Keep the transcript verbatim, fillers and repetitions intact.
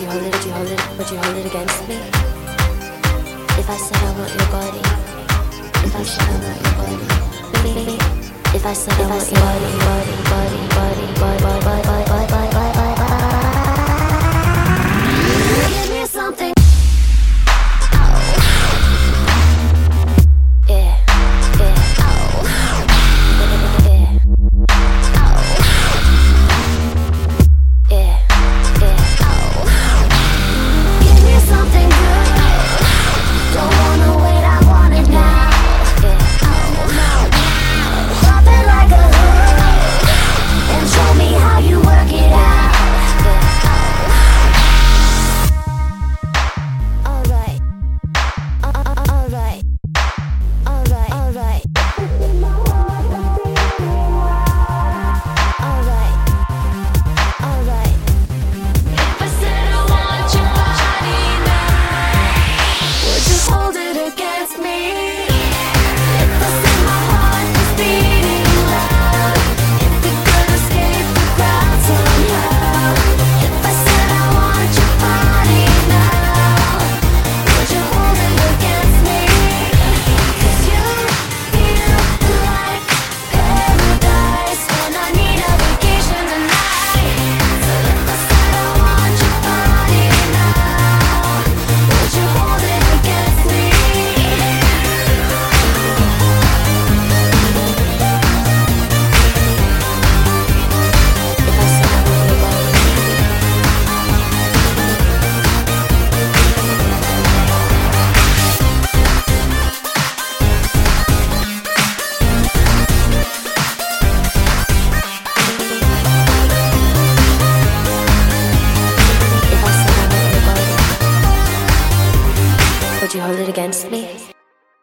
you hold it, would you hold it, would you hold it against me? If I said I want your body, if I said I want your body, if I said I want your body, body, body, body, body, body, body, body, body, body, body, give me something. Would you hold it against me?